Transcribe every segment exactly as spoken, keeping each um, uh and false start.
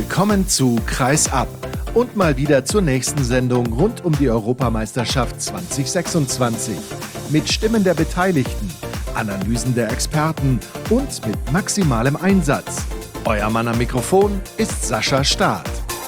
Willkommen zu Kreis ab und mal wieder zur nächsten Sendung rund um die Europameisterschaft zwanzig sechsundzwanzig. Mit Stimmen der Beteiligten, Analysen der Experten und mit maximalem Einsatz. Euer Mann am Mikrofon ist Sascha Staat.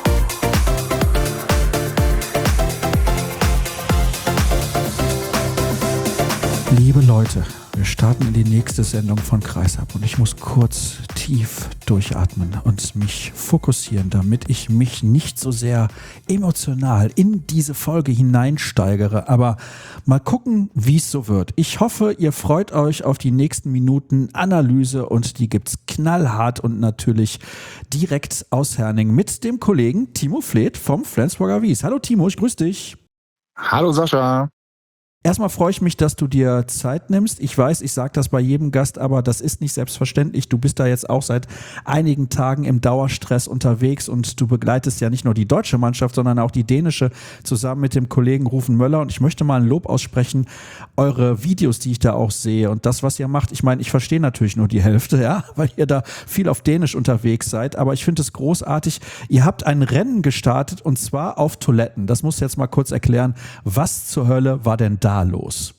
Liebe Leute, wir starten in die nächste Sendung von Kreis ab und ich muss kurz tief durchatmen und mich fokussieren, damit ich mich nicht so sehr emotional in diese Folge hineinsteigere, aber mal gucken, wie es so wird. Ich hoffe, ihr freut euch auf die nächsten Minuten Analyse und die gibt's knallhart und natürlich direkt aus Herning mit dem Kollegen Timo Fleeth vom Flensburger Wies. Hallo Timo, ich grüße dich. Hallo Sascha. Erstmal freue ich mich, dass du dir Zeit nimmst. Ich weiß, ich sage das bei jedem Gast, aber das ist nicht selbstverständlich. Du bist da jetzt auch seit einigen Tagen im Dauerstress unterwegs und du begleitest ja nicht nur die deutsche Mannschaft, sondern auch die dänische zusammen mit dem Kollegen Rufen Möller. Und ich möchte mal ein Lob aussprechen, eure Videos, die ich da auch sehe und das, was ihr macht. Ich meine, ich verstehe natürlich nur die Hälfte, ja, weil ihr da viel auf Dänisch unterwegs seid. Aber ich finde es großartig. Ihr habt ein Rennen gestartet und zwar auf Toiletten. Das musst du jetzt mal kurz erklären. Was zur Hölle war denn da los?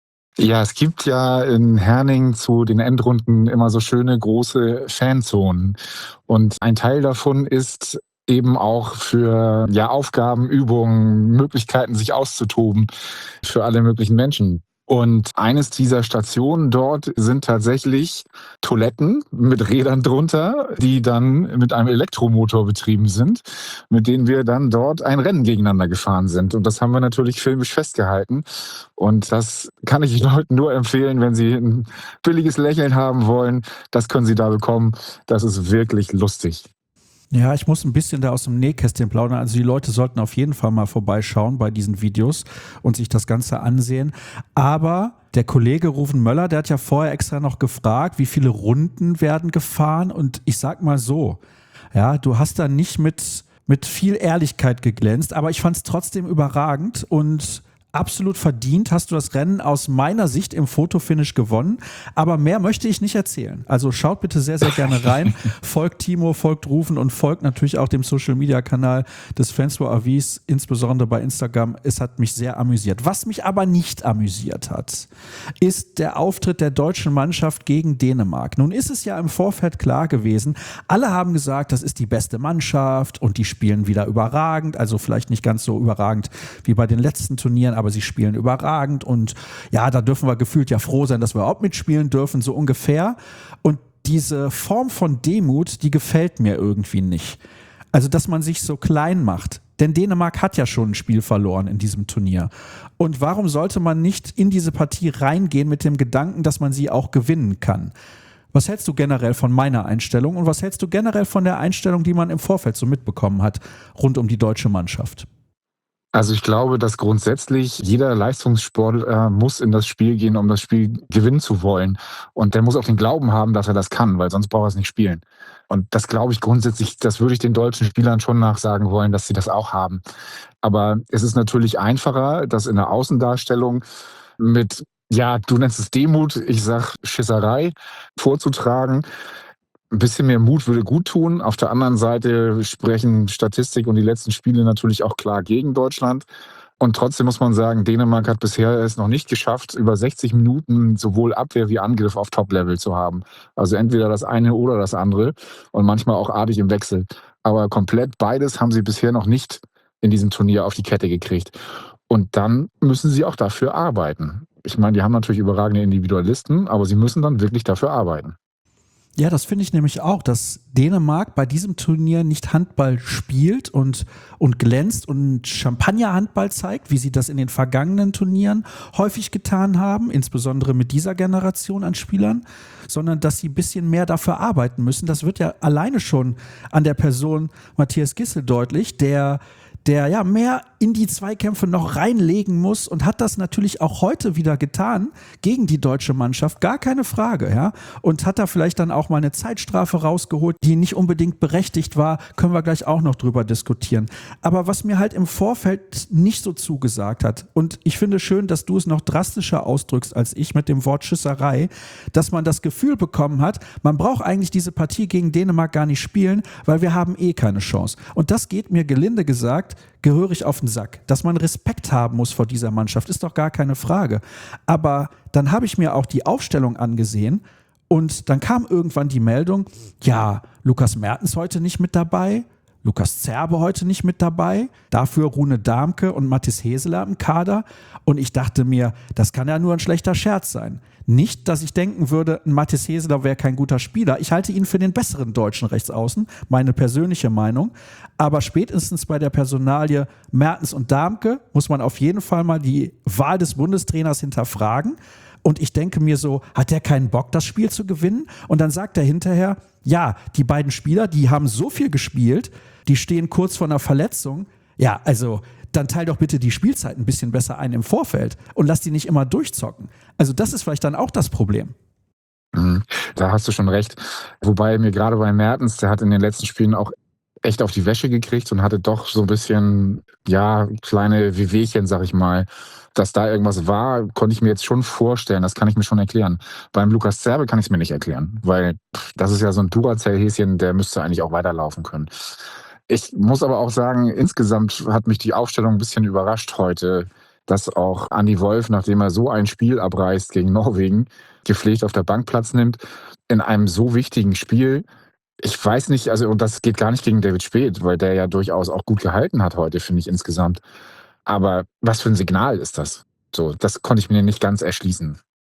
Ja, es gibt ja in Herning zu den Endrunden immer so schöne große Fanzonen. Und ein Teil davon ist eben auch für ja, Aufgaben, Übungen, Möglichkeiten, sich auszutoben für alle möglichen Menschen. Und eines dieser Stationen dort sind tatsächlich Toiletten mit Rädern drunter, die dann mit einem Elektromotor betrieben sind, mit denen wir dann dort ein Rennen gegeneinander gefahren sind. Und das haben wir natürlich filmisch festgehalten. Und das kann ich Leuten nur empfehlen, wenn sie ein billiges Lächeln haben wollen. Das können sie da bekommen. Das ist wirklich lustig. Ja, ich muss ein bisschen da aus dem Nähkästchen plaudern. Also die Leute sollten auf jeden Fall mal vorbeischauen bei diesen Videos und sich das Ganze ansehen. Aber der Kollege Rufen Möller, der hat ja vorher extra noch gefragt, wie viele Runden werden gefahren. Und ich sag mal so, ja, du hast da nicht mit, mit viel Ehrlichkeit geglänzt, aber ich fand es trotzdem überragend und absolut verdient hast du das Rennen aus meiner Sicht im Fotofinish gewonnen, aber mehr möchte ich nicht erzählen. Also schaut bitte sehr, sehr gerne rein. Folgt Timo, folgt Rufen und folgt natürlich auch dem Social-Media-Kanal des Flensburger Wies, insbesondere bei Instagram. Es hat mich sehr amüsiert. Was mich aber nicht amüsiert hat, ist der Auftritt der deutschen Mannschaft gegen Dänemark. Nun ist es ja im Vorfeld klar gewesen, alle haben gesagt, das ist die beste Mannschaft und die spielen wieder überragend, also vielleicht nicht ganz so überragend wie bei den letzten Turnieren, aber sie spielen überragend und ja, da dürfen wir gefühlt ja froh sein, dass wir auch mitspielen dürfen, so ungefähr. Und diese Form von Demut, die gefällt mir irgendwie nicht. Also, dass man sich so klein macht. Denn Dänemark hat ja schon ein Spiel verloren in diesem Turnier. Und warum sollte man nicht in diese Partie reingehen mit dem Gedanken, dass man sie auch gewinnen kann? Was hältst du generell von meiner Einstellung und was hältst du generell von der Einstellung, die man im Vorfeld so mitbekommen hat, rund um die deutsche Mannschaft? Also ich glaube, dass grundsätzlich jeder Leistungssportler muss in das Spiel gehen, um das Spiel gewinnen zu wollen. Und der muss auch den Glauben haben, dass er das kann, weil sonst braucht er es nicht spielen. Und das glaube ich grundsätzlich, das würde ich den deutschen Spielern schon nachsagen wollen, dass sie das auch haben. Aber es ist natürlich einfacher, das in der Außendarstellung mit, ja, du nennst es Demut, ich sag Schisserei, vorzutragen. Ein bisschen mehr Mut würde gut tun. Auf der anderen Seite sprechen Statistik und die letzten Spiele natürlich auch klar gegen Deutschland. Und trotzdem muss man sagen, Dänemark hat bisher es noch nicht geschafft, über sechzig Minuten sowohl Abwehr wie Angriff auf Top-Level zu haben. Also entweder das eine oder das andere und manchmal auch artig im Wechsel. Aber komplett beides haben sie bisher noch nicht in diesem Turnier auf die Kette gekriegt. Und dann müssen sie auch dafür arbeiten. Ich meine, die haben natürlich überragende Individualisten, aber sie müssen dann wirklich dafür arbeiten. Ja, das finde ich nämlich auch, dass Dänemark bei diesem Turnier nicht Handball spielt und, und glänzt und Champagner-Handball zeigt, wie sie das in den vergangenen Turnieren häufig getan haben, insbesondere mit dieser Generation an Spielern, sondern dass sie ein bisschen mehr dafür arbeiten müssen. Das wird ja alleine schon an der Person Matthias Gissel deutlich, der der ja mehr in die Zweikämpfe noch reinlegen muss und hat das natürlich auch heute wieder getan gegen die deutsche Mannschaft, gar keine Frage, ja, und hat da vielleicht dann auch mal eine Zeitstrafe rausgeholt, die nicht unbedingt berechtigt war, können wir gleich auch noch drüber diskutieren. Aber was mir halt im Vorfeld nicht so zugesagt hat, und ich finde schön, dass du es noch drastischer ausdrückst als ich mit dem Wort Schisserei, dass man das Gefühl bekommen hat, man braucht eigentlich diese Partie gegen Dänemark gar nicht spielen, weil wir haben eh keine Chance. Und das geht mir gelinde gesagt gehörig auf den Sack. Dass man Respekt haben muss vor dieser Mannschaft, ist doch gar keine Frage. Aber dann habe ich mir auch die Aufstellung angesehen und dann kam irgendwann die Meldung, ja, Lukas Mertens heute nicht mit dabei, Lukas Zerbe heute nicht mit dabei, dafür Rune Darmke und Mathis Heseler im Kader. Und ich dachte mir, das kann ja nur ein schlechter Scherz sein. Nicht, dass ich denken würde, ein Mathis Heseler wäre kein guter Spieler. Ich halte ihn für den besseren deutschen Rechtsaußen, meine persönliche Meinung. Aber spätestens bei der Personalie Mertens und Darmke muss man auf jeden Fall mal die Wahl des Bundestrainers hinterfragen. Und ich denke mir so, hat der keinen Bock, das Spiel zu gewinnen? Und dann sagt er hinterher, ja, die beiden Spieler, die haben so viel gespielt, die stehen kurz vor einer Verletzung. Ja, also dann teil doch bitte die Spielzeit ein bisschen besser ein im Vorfeld und lass die nicht immer durchzocken. Also das ist vielleicht dann auch das Problem. Da hast du schon recht. Wobei mir gerade bei Mertens, der hat in den letzten Spielen auch echt auf die Wäsche gekriegt und hatte doch so ein bisschen, ja, kleine Wehwehchen, sag ich mal. Dass da irgendwas war, konnte ich mir jetzt schon vorstellen. Das kann ich mir schon erklären. Beim Lukas Zerbe kann ich es mir nicht erklären, weil das ist ja so ein Duracell-Häschen, der müsste eigentlich auch weiterlaufen können. Ich muss aber auch sagen, insgesamt hat mich die Aufstellung ein bisschen überrascht heute, dass auch Andi Wolf, nachdem er so ein Spiel abreißt gegen Norwegen, gepflegt auf der Bank Platz nimmt, in einem so wichtigen Spiel. Ich weiß nicht, also und das geht gar nicht gegen David Späth, weil der ja durchaus auch gut gehalten hat heute, finde ich insgesamt. Aber was für ein Signal ist das? So, das konnte ich mir nicht ganz erschließen.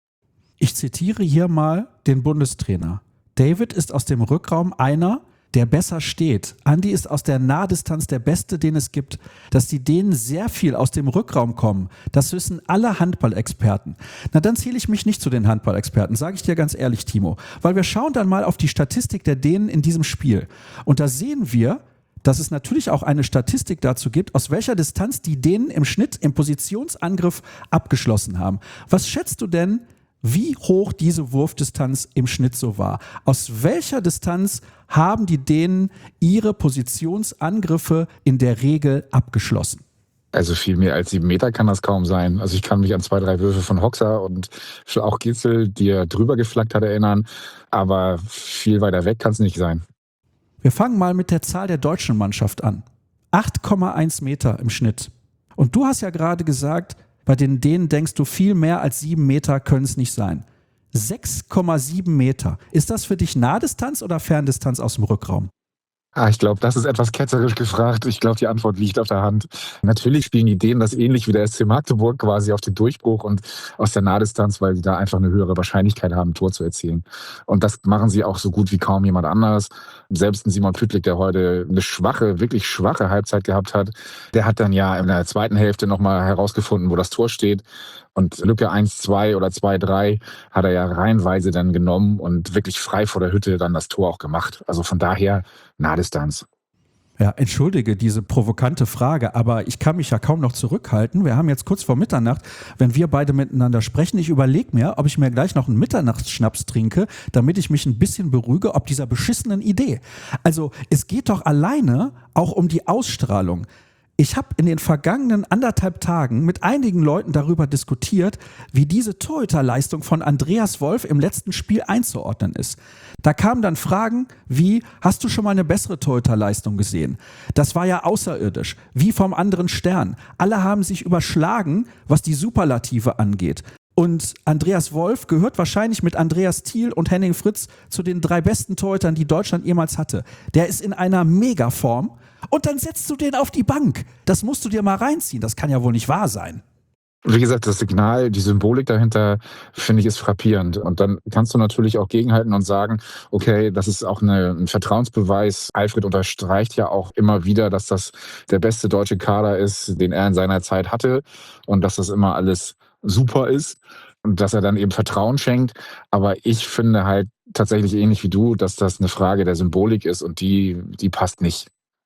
Ich zitiere hier mal den Bundestrainer. David ist aus dem Rückraum einer, der besser steht. Andi ist aus der Nahdistanz der Beste, den es gibt. Dass die Dänen sehr viel aus dem Rückraum kommen, das wissen alle Handballexperten. Na, dann zähle ich mich nicht zu den Handballexperten, sage ich dir ganz ehrlich, Timo. Weil wir schauen dann mal auf die Statistik der Dänen in diesem Spiel. Und da sehen wir, dass es natürlich auch eine Statistik dazu gibt, aus welcher Distanz die Dänen im Schnitt im Positionsangriff abgeschlossen haben. Was schätzt du denn, wie hoch diese Wurfdistanz im Schnitt so war? Aus welcher Distanz haben die Dänen ihre Positionsangriffe in der Regel abgeschlossen? Also viel mehr als sieben Meter kann das kaum sein. Also ich kann mich an zwei, drei Würfe von Hoxer und auch Gitzel, die er drüber geflaggt hat, erinnern. Aber viel weiter weg kann es nicht sein. Wir fangen mal mit der Zahl der deutschen Mannschaft an. acht Komma eins Meter im Schnitt. Und du hast ja gerade gesagt, bei den Dänen denkst du, viel mehr als sieben Meter können es nicht sein. sechs Komma sieben Meter. Ist das für dich Nahdistanz oder Ferndistanz aus dem Rückraum? Ah, ich glaube, das ist etwas ketzerisch gefragt. Ich glaube, die Antwort liegt auf der Hand. Natürlich spielen die Dänen das ähnlich wie der S C Magdeburg quasi auf den Durchbruch und aus der Nahdistanz, weil sie da einfach eine höhere Wahrscheinlichkeit haben, ein Tor zu erzielen. Und das machen sie auch so gut wie kaum jemand anders. Selbst ein Simon Püttlik, der heute eine schwache, wirklich schwache Halbzeit gehabt hat, der hat dann ja in der zweiten Hälfte nochmal herausgefunden, wo das Tor steht. Und Lücke eins zwei oder zwei drei hat er ja reihenweise dann genommen und wirklich frei vor der Hütte dann das Tor auch gemacht. Also von daher Nahdistanz. Ja, entschuldige diese provokante Frage, aber ich kann mich ja kaum noch zurückhalten. Wir haben jetzt kurz vor Mitternacht, wenn wir beide miteinander sprechen. Ich überlege mir, ob ich mir gleich noch einen Mitternachtsschnaps trinke, damit ich mich ein bisschen beruhige, ob dieser beschissenen Idee. Also es geht doch alleine auch um die Ausstrahlung. Ich habe in den vergangenen anderthalb Tagen mit einigen Leuten darüber diskutiert, wie diese Torhüterleistung von Andreas Wolf im letzten Spiel einzuordnen ist. Da kamen dann Fragen wie, hast du schon mal eine bessere Torhüterleistung gesehen? Das war ja außerirdisch, wie vom anderen Stern. Alle haben sich überschlagen, was die Superlative angeht. Und Andreas Wolf gehört wahrscheinlich mit Andreas Thiel und Henning Fritz zu den drei besten Torhütern, die Deutschland jemals hatte. Der ist in einer Megaform. Und dann setzt du den auf die Bank. Das musst du dir mal reinziehen. Das kann ja wohl nicht wahr sein. Wie gesagt, das Signal, die Symbolik dahinter, finde ich, ist frappierend. Und dann kannst du natürlich auch gegenhalten und sagen, okay, das ist auch eine, ein Vertrauensbeweis. Alfred unterstreicht ja auch immer wieder, dass das der beste deutsche Kader ist, den er in seiner Zeit hatte. Und dass das immer alles super ist. Und dass er dann eben Vertrauen schenkt. Aber ich finde halt tatsächlich ähnlich wie du, dass das eine Frage der Symbolik ist und die, die passt nicht.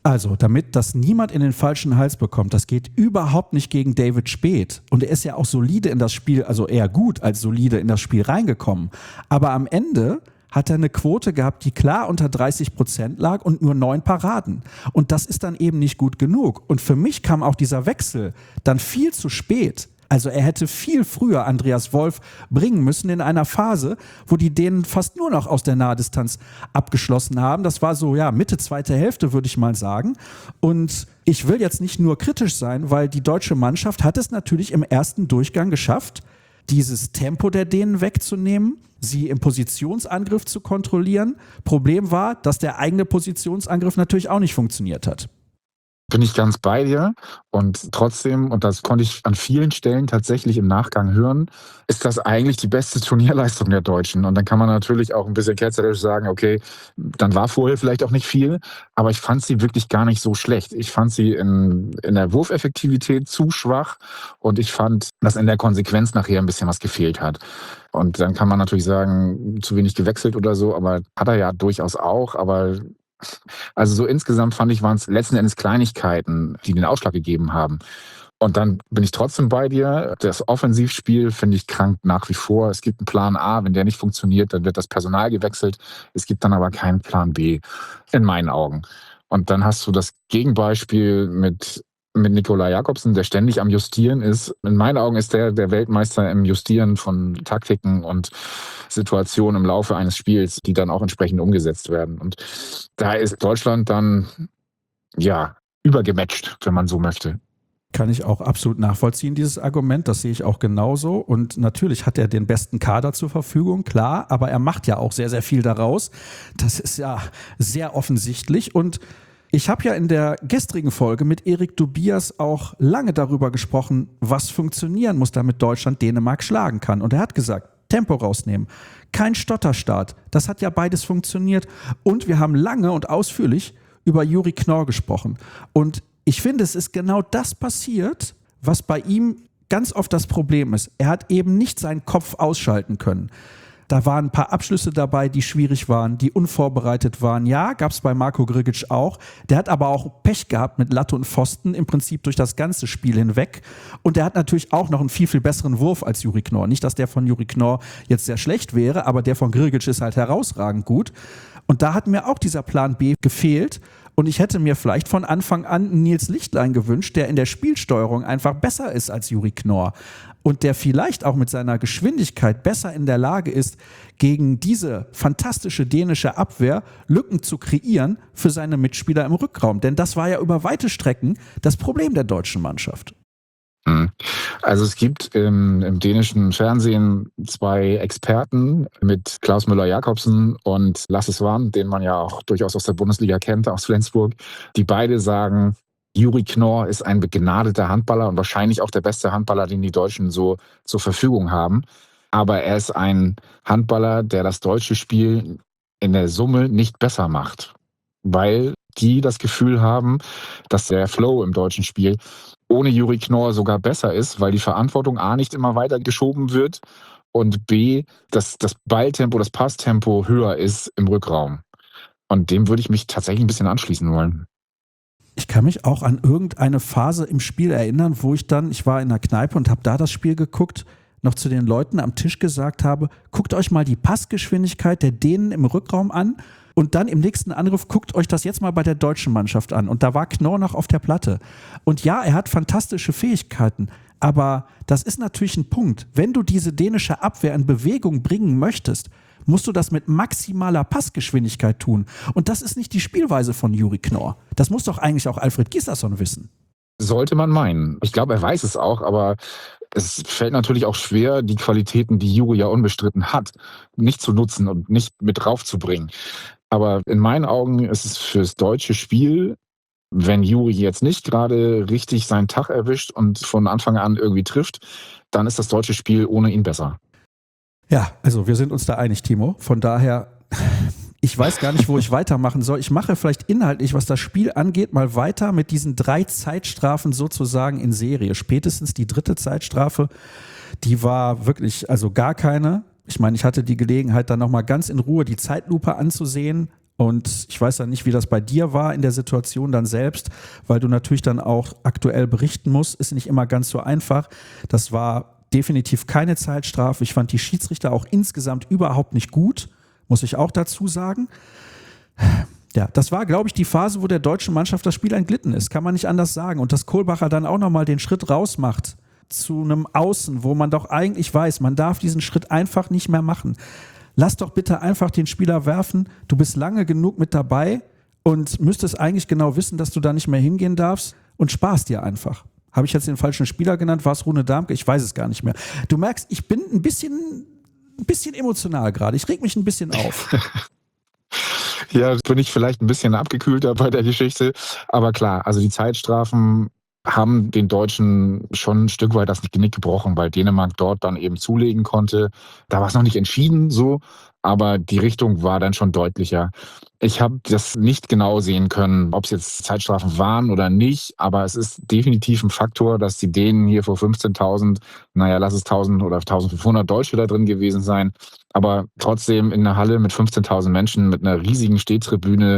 Also, damit das niemand in den falschen Hals bekommt, das geht überhaupt nicht gegen David Späth. Und er ist ja auch solide in das Spiel, also eher gut als solide in das Spiel reingekommen. Aber am Ende hat er eine Quote gehabt, die klar unter dreißig Prozent lag und nur neun Paraden. Und das ist dann eben nicht gut genug. Und für mich kam auch dieser Wechsel dann viel zu spät. Also er hätte viel früher Andreas Wolf bringen müssen in einer Phase, wo die Dänen fast nur noch aus der Nahdistanz abgeschlossen haben. Das war so, ja, Mitte zweite Hälfte, würde ich mal sagen. Und ich will jetzt nicht nur kritisch sein, weil die deutsche Mannschaft hat es natürlich im ersten Durchgang geschafft, dieses Tempo der Dänen wegzunehmen, sie im Positionsangriff zu kontrollieren. Problem war, dass der eigene Positionsangriff natürlich auch nicht funktioniert hat. Bin ich ganz bei dir und trotzdem, und das konnte ich an vielen Stellen tatsächlich im Nachgang hören, ist das eigentlich die beste Turnierleistung der Deutschen. Und dann kann man natürlich auch ein bisschen ketzerisch sagen, okay, dann war vorher vielleicht auch nicht viel, aber ich fand sie wirklich gar nicht so schlecht. Ich fand sie in, in der Wurfeffektivität zu schwach und ich fand, dass in der Konsequenz nachher ein bisschen was gefehlt hat. Und dann kann man natürlich sagen, zu wenig gewechselt oder so, aber hat er ja durchaus auch, aber also so insgesamt fand ich, waren es letzten Endes Kleinigkeiten, die den Ausschlag gegeben haben. Und dann bin ich trotzdem bei dir. Das Offensivspiel finde ich krank nach wie vor. Es gibt einen Plan A, wenn der nicht funktioniert, dann wird das Personal gewechselt. Es gibt dann aber keinen Plan B, in meinen Augen. Und dann hast du das Gegenbeispiel mit mit Nikolai Jakobsen, der ständig am Justieren ist. In meinen Augen ist der der Weltmeister im Justieren von Taktiken und Situationen im Laufe eines Spiels, die dann auch entsprechend umgesetzt werden. Und da ist Deutschland dann, ja, übergematcht, wenn man so möchte. Kann ich auch absolut nachvollziehen, dieses Argument. Das sehe ich auch genauso. Und natürlich hat er den besten Kader zur Verfügung, klar. Aber er macht ja auch sehr, sehr viel daraus. Das ist ja sehr offensichtlich. Und ich habe ja in der gestrigen Folge mit Erik Tobias auch lange darüber gesprochen, was funktionieren muss, damit Deutschland Dänemark schlagen kann. Und er hat gesagt, Tempo rausnehmen, kein Stotterstart. Das hat ja beides funktioniert. Und wir haben lange und ausführlich über Juri Knorr gesprochen. Und ich finde, es ist genau das passiert, was bei ihm ganz oft das Problem ist. Er hat eben nicht seinen Kopf ausschalten können. Da waren ein paar Abschlüsse dabei, die schwierig waren, die unvorbereitet waren. Ja, gab es bei Marko Grgic auch. Der hat aber auch Pech gehabt mit Latte und Pfosten, im Prinzip durch das ganze Spiel hinweg. Und der hat natürlich auch noch einen viel, viel besseren Wurf als Juri Knorr. Nicht, dass der von Juri Knorr jetzt sehr schlecht wäre, aber der von Grgic ist halt herausragend gut. Und da hat mir auch dieser Plan B gefehlt. Und ich hätte mir vielleicht von Anfang an einen Nils Lichtlein gewünscht, der in der Spielsteuerung einfach besser ist als Juri Knorr. Und der vielleicht auch mit seiner Geschwindigkeit besser in der Lage ist, gegen diese fantastische dänische Abwehr Lücken zu kreieren für seine Mitspieler im Rückraum. Denn das war ja über weite Strecken das Problem der deutschen Mannschaft. Also es gibt im, im dänischen Fernsehen zwei Experten mit Klaus Müller-Jakobsen und Lasse Svan, den man ja auch durchaus aus der Bundesliga kennt, aus Flensburg, die beide sagen, Juri Knorr ist ein begnadeter Handballer und wahrscheinlich auch der beste Handballer, den die Deutschen so zur Verfügung haben. Aber er ist ein Handballer, der das deutsche Spiel in der Summe nicht besser macht, weil die das Gefühl haben, dass der Flow im deutschen Spiel ohne Juri Knorr sogar besser ist, weil die Verantwortung A nicht immer weiter geschoben wird und B, dass das Balltempo, das Passtempo höher ist im Rückraum. Und dem würde ich mich tatsächlich ein bisschen anschließen wollen. Ich kann mich auch an irgendeine Phase im Spiel erinnern, wo ich dann, ich war in der Kneipe und habe da das Spiel geguckt, noch zu den Leuten am Tisch gesagt habe, guckt euch mal die Passgeschwindigkeit der Dänen im Rückraum an und dann im nächsten Angriff guckt euch das jetzt mal bei der deutschen Mannschaft an. Und da war Knorr noch auf der Platte. Und ja, er hat fantastische Fähigkeiten, aber das ist natürlich ein Punkt. Wenn du diese dänische Abwehr in Bewegung bringen möchtest, musst du das mit maximaler Passgeschwindigkeit tun. Und das ist nicht die Spielweise von Juri Knorr. Das muss doch eigentlich auch Alfred Gislason wissen. Sollte man meinen. Ich glaube, er weiß es auch, aber es fällt natürlich auch schwer, die Qualitäten, die Juri ja unbestritten hat, nicht zu nutzen und nicht mit raufzubringen. Aber in meinen Augen ist es fürs deutsche Spiel, wenn Juri jetzt nicht gerade richtig seinen Tag erwischt und von Anfang an irgendwie trifft, dann ist das deutsche Spiel ohne ihn besser. Ja, also wir sind uns da einig, Timo. Von daher, ich weiß gar nicht, wo ich weitermachen soll. Ich mache vielleicht inhaltlich, was das Spiel angeht, mal weiter mit diesen drei Zeitstrafen sozusagen in Serie. Spätestens die dritte Zeitstrafe, die war wirklich, also gar keine. Ich meine, ich hatte die Gelegenheit, dann nochmal ganz in Ruhe die Zeitlupe anzusehen. Und ich weiß ja nicht, wie das bei dir war in der Situation dann selbst, weil du natürlich dann auch aktuell berichten musst, ist nicht immer ganz so einfach. Das war definitiv keine Zeitstrafe. Ich fand die Schiedsrichter auch insgesamt überhaupt nicht gut, muss ich auch dazu sagen. Ja, das war, glaube ich, die Phase, wo der deutschen Mannschaft das Spiel entglitten ist, kann man nicht anders sagen. Und dass Kohlbacher dann auch nochmal den Schritt raus macht zu einem Außen, wo man doch eigentlich weiß, man darf diesen Schritt einfach nicht mehr machen. Lass doch bitte einfach den Spieler werfen. Du bist lange genug mit dabei und müsstest eigentlich genau wissen, dass du da nicht mehr hingehen darfst und sparst dir einfach. Habe ich jetzt den falschen Spieler genannt? War es Rune Darmke? Ich weiß es gar nicht mehr. Du merkst, ich bin ein bisschen, ein bisschen emotional gerade. Ich reg mich ein bisschen auf. Ja, bin ich vielleicht ein bisschen abgekühlter bei der Geschichte. Aber klar, also die Zeitstrafen haben den Deutschen schon ein Stück weit das Genick gebrochen, weil Dänemark dort dann eben zulegen konnte. Da war es noch nicht entschieden so, aber die Richtung war dann schon deutlicher. Ich habe das nicht genau sehen können, ob es jetzt Zeitstrafen waren oder nicht, aber es ist definitiv ein Faktor, dass die Dänen hier vor fünfzehntausend, naja, lass es tausend oder eintausendfünfhundert Deutsche da drin gewesen sein, aber trotzdem in einer Halle mit fünfzehntausend Menschen, mit einer riesigen Stehtribüne,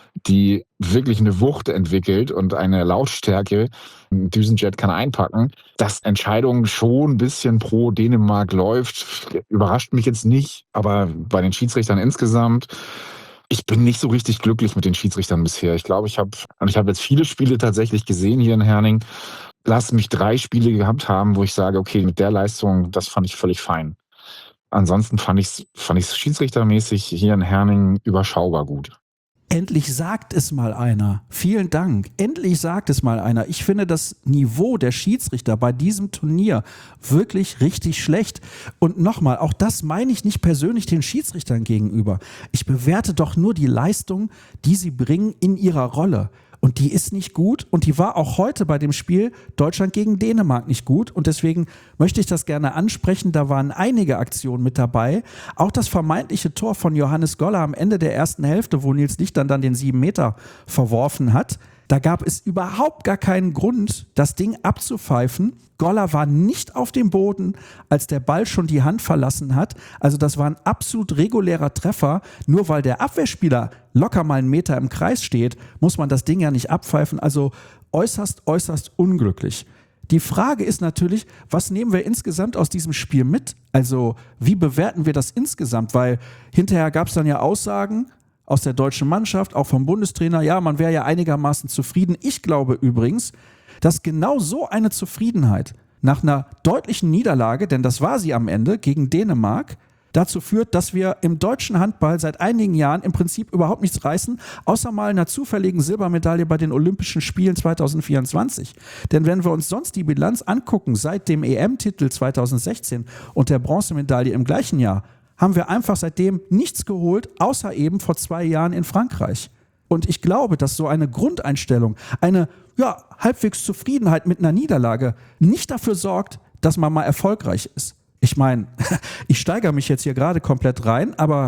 die wirklich eine Wucht entwickelt und eine Lautstärke, ein Düsenjet kann einpacken, dass Entscheidung schon ein bisschen pro Dänemark läuft, überrascht mich jetzt nicht, aber bei den Schiedsrichtern insgesamt, ich bin nicht so richtig glücklich mit den Schiedsrichtern bisher. Ich glaube, ich habe und ich habe jetzt viele Spiele tatsächlich gesehen hier in Herning. Lass mich drei Spiele gehabt haben, wo ich sage, okay, mit der Leistung, das fand ich völlig fein. Ansonsten fand ich es fand ich's schiedsrichtermäßig hier in Herning überschaubar gut. Endlich sagt es mal einer. Vielen Dank. Endlich sagt es mal einer. Ich finde das Niveau der Schiedsrichter bei diesem Turnier wirklich richtig schlecht. Und nochmal, auch das meine ich nicht persönlich den Schiedsrichtern gegenüber. Ich bewerte doch nur die Leistung, die sie bringen in ihrer Rolle. Und die ist nicht gut und die war auch heute bei dem Spiel Deutschland gegen Dänemark nicht gut. Und deswegen möchte ich das gerne ansprechen. Da waren einige Aktionen mit dabei. Auch das vermeintliche Tor von Johannes Goller am Ende der ersten Hälfte, wo Nils Lichtern dann den sieben Meter verworfen hat. Da gab es überhaupt gar keinen Grund, das Ding abzupfeifen. Goller war nicht auf dem Boden, als der Ball schon die Hand verlassen hat. Also das war ein absolut regulärer Treffer. Nur weil der Abwehrspieler locker mal einen Meter im Kreis steht, muss man das Ding ja nicht abpfeifen. Also äußerst, äußerst unglücklich. Die Frage ist natürlich, was nehmen wir insgesamt aus diesem Spiel mit? Also wie bewerten wir das insgesamt? Weil hinterher gab es dann ja Aussagen aus der deutschen Mannschaft, auch vom Bundestrainer, ja, man wäre ja einigermaßen zufrieden. Ich glaube übrigens, dass genau so eine Zufriedenheit nach einer deutlichen Niederlage, denn das war sie am Ende gegen Dänemark, dazu führt, dass wir im deutschen Handball seit einigen Jahren im Prinzip überhaupt nichts reißen, außer mal einer zufälligen Silbermedaille bei den Olympischen Spielen zwanzig vierundzwanzig. Denn wenn wir uns sonst die Bilanz angucken, seit dem E M-Titel zwanzig sechzehn und der Bronzemedaille im gleichen Jahr, haben wir einfach seitdem nichts geholt, außer eben vor zwei Jahren in Frankreich. Und ich glaube, dass so eine Grundeinstellung, eine ja, halbwegs Zufriedenheit mit einer Niederlage nicht dafür sorgt, dass man mal erfolgreich ist. Ich meine, ich steigere mich jetzt hier gerade komplett rein, aber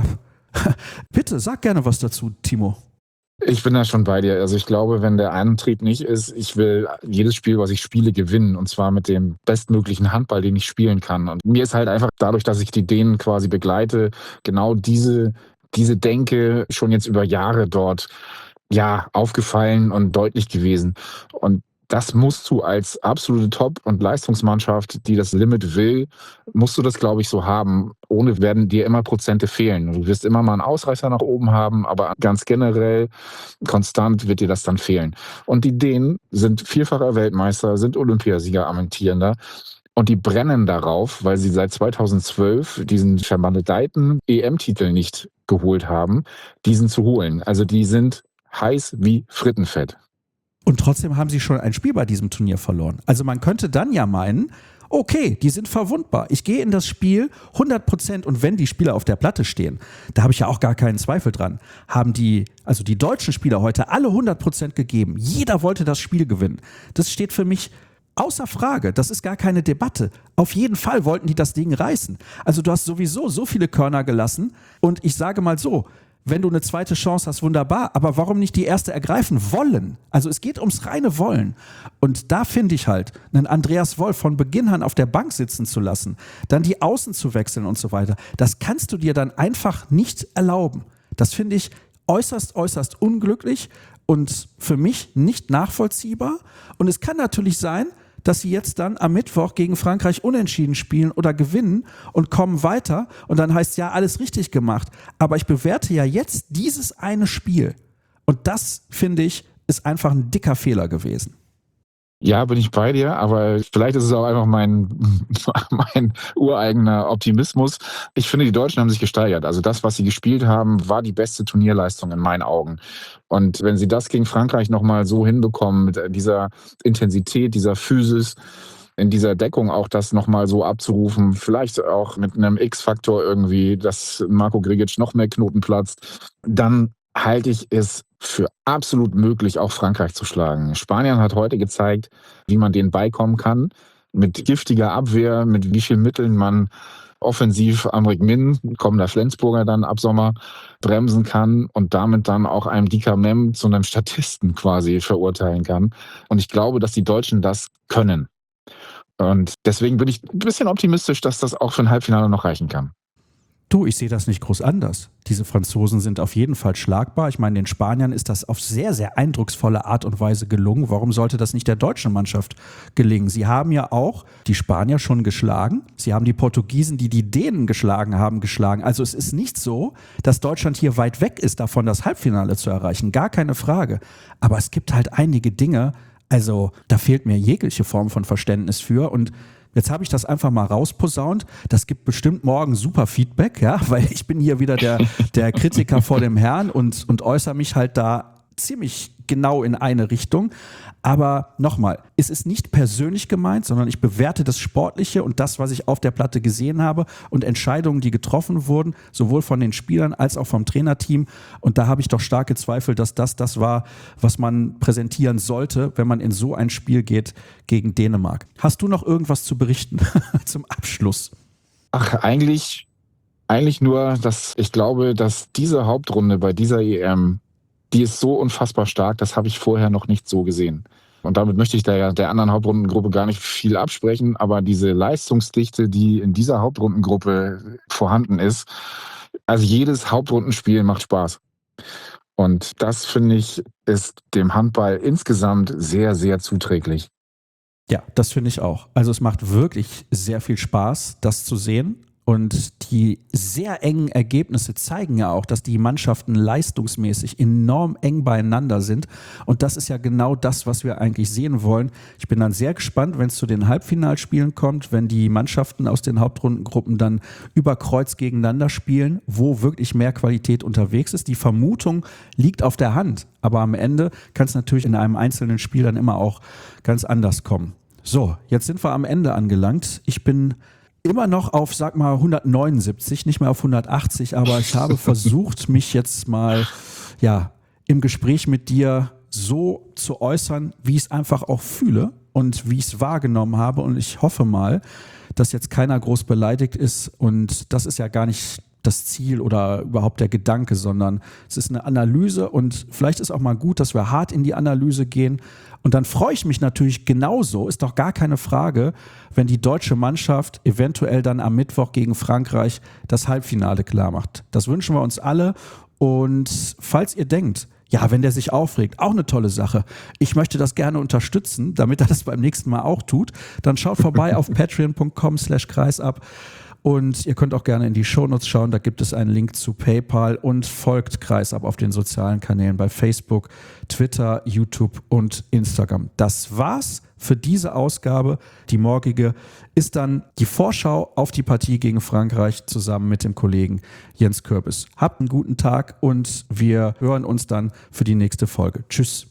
bitte, sag gerne was dazu, Timo. Ich bin da schon bei dir. Also ich glaube, wenn der Antrieb nicht ist, ich will jedes Spiel, was ich spiele, gewinnen. Und zwar mit dem bestmöglichen Handball, den ich spielen kann. Und mir ist halt einfach dadurch, dass ich die Dänen quasi begleite, genau diese, diese Denke schon jetzt über Jahre dort ja aufgefallen und deutlich gewesen. Und das musst du als absolute Top- und Leistungsmannschaft, die das Limit will, musst du das, glaube ich, so haben. Ohne werden dir immer Prozente fehlen. Du wirst immer mal einen Ausreißer nach oben haben, aber ganz generell, konstant wird dir das dann fehlen. Und die Dänen sind vierfacher Weltmeister, sind Olympiasieger, amtierender. Und die brennen darauf, weil sie seit zweitausendzwölf diesen vermaledeiten E M-Titel nicht geholt haben, diesen zu holen. Also die sind heiß wie Frittenfett. Und trotzdem haben sie schon ein Spiel bei diesem Turnier verloren. Also man könnte dann ja meinen, okay, die sind verwundbar. Ich gehe in das Spiel hundert Prozent und wenn die Spieler auf der Platte stehen, da habe ich ja auch gar keinen Zweifel dran, haben die, also die deutschen Spieler heute alle hundert Prozent gegeben. Jeder wollte das Spiel gewinnen. Das steht für mich außer Frage. Das ist gar keine Debatte. Auf jeden Fall wollten die das Ding reißen. Also du hast sowieso so viele Körner gelassen und ich sage mal so, wenn du eine zweite Chance hast, wunderbar. Aber warum nicht die erste ergreifen wollen? Also es geht ums reine Wollen. Und da finde ich halt, einen Andreas Wolf von Beginn an auf der Bank sitzen zu lassen, dann die Außen zu wechseln und so weiter, das kannst du dir dann einfach nicht erlauben. Das finde ich äußerst, äußerst unglücklich und für mich nicht nachvollziehbar. Und es kann natürlich sein, dass sie jetzt dann am Mittwoch gegen Frankreich unentschieden spielen oder gewinnen und kommen weiter und dann heißt ja, alles richtig gemacht. Aber ich bewerte ja jetzt dieses eine Spiel und das, finde ich, ist einfach ein dicker Fehler gewesen. Ja, bin ich bei dir, aber vielleicht ist es auch einfach mein, mein ureigener Optimismus. Ich finde, die Deutschen haben sich gesteigert. Also das, was sie gespielt haben, war die beste Turnierleistung in meinen Augen. Und wenn sie das gegen Frankreich nochmal so hinbekommen, mit dieser Intensität, dieser Physis, in dieser Deckung auch das nochmal so abzurufen, vielleicht auch mit einem X-Faktor irgendwie, dass Marko Grigic noch mehr Knoten platzt, dann halte ich es für absolut möglich, auch Frankreich zu schlagen. Spanien hat heute gezeigt, wie man denen beikommen kann. Mit giftiger Abwehr, mit wie vielen Mitteln man offensiv Amrik Min, kommender Flensburger dann ab Sommer, bremsen kann und damit dann auch einem Dika Mem zu einem Statisten quasi verurteilen kann. Und ich glaube, dass die Deutschen das können. Und deswegen bin ich ein bisschen optimistisch, dass das auch für ein Halbfinale noch reichen kann. Du, ich sehe das nicht groß anders. Diese Franzosen sind auf jeden Fall schlagbar. Ich meine, den Spaniern ist das auf sehr, sehr eindrucksvolle Art und Weise gelungen. Warum sollte das nicht der deutschen Mannschaft gelingen? Sie haben ja auch die Spanier schon geschlagen. Sie haben die Portugiesen, die die Dänen geschlagen haben, geschlagen. Also es ist nicht so, dass Deutschland hier weit weg ist davon, das Halbfinale zu erreichen. Gar keine Frage. Aber es gibt halt einige Dinge, also da fehlt mir jegliche Form von Verständnis für und jetzt habe ich das einfach mal rausposaunt. Das gibt bestimmt morgen super Feedback, ja, weil ich bin hier wieder der, der Kritiker vor dem Herrn und, und äußere mich halt da ziemlich genau in eine Richtung. Aber nochmal, es ist nicht persönlich gemeint, sondern ich bewerte das Sportliche und das, was ich auf der Platte gesehen habe und Entscheidungen, die getroffen wurden, sowohl von den Spielern als auch vom Trainerteam. Und da habe ich doch starke Zweifel, dass das das war, was man präsentieren sollte, wenn man in so ein Spiel geht gegen Dänemark. Hast du noch irgendwas zu berichten zum Abschluss? Ach, eigentlich, eigentlich nur, dass ich glaube, dass diese Hauptrunde bei dieser E M, die ist so unfassbar stark, das habe ich vorher noch nicht so gesehen. Und damit möchte ich der, der anderen Hauptrundengruppe gar nicht viel absprechen, aber diese Leistungsdichte, die in dieser Hauptrundengruppe vorhanden ist, also jedes Hauptrundenspiel macht Spaß. Und das, finde ich, ist dem Handball insgesamt sehr, sehr zuträglich. Ja, das finde ich auch. Also es macht wirklich sehr viel Spaß, das zu sehen. Und die sehr engen Ergebnisse zeigen ja auch, dass die Mannschaften leistungsmäßig enorm eng beieinander sind. Und das ist ja genau das, was wir eigentlich sehen wollen. Ich bin dann sehr gespannt, wenn es zu den Halbfinalspielen kommt, wenn die Mannschaften aus den Hauptrundengruppen dann über Kreuz gegeneinander spielen, wo wirklich mehr Qualität unterwegs ist. Die Vermutung liegt auf der Hand. Aber am Ende kann es natürlich in einem einzelnen Spiel dann immer auch ganz anders kommen. So, jetzt sind wir am Ende angelangt. Ich bin immer noch auf, sag mal, hundertneunundsiebzig, nicht mehr auf hundertachtzig, aber ich habe versucht, mich jetzt mal, ja, im Gespräch mit dir so zu äußern, wie ich es einfach auch fühle und wie ich es wahrgenommen habe und ich hoffe mal, dass jetzt keiner groß beleidigt ist und das ist ja gar nicht das Ziel oder überhaupt der Gedanke, sondern es ist eine Analyse und vielleicht ist auch mal gut, dass wir hart in die Analyse gehen und dann freue ich mich natürlich genauso, ist doch gar keine Frage, wenn die deutsche Mannschaft eventuell dann am Mittwoch gegen Frankreich das Halbfinale klar macht. Das wünschen wir uns alle und falls ihr denkt, ja, wenn der sich aufregt, auch eine tolle Sache. Ich möchte das gerne unterstützen, damit er das beim nächsten Mal auch tut, dann schaut vorbei auf patreon punkt com slash kreisab. Und ihr könnt auch gerne in die Shownotes schauen, da gibt es einen Link zu PayPal und folgt Kreisab auf den sozialen Kanälen bei Facebook, Twitter, YouTube und Instagram. Das war's für diese Ausgabe. Die morgige ist dann die Vorschau auf die Partie gegen Frankreich zusammen mit dem Kollegen Jens Kürbis. Habt einen guten Tag und wir hören uns dann für die nächste Folge. Tschüss.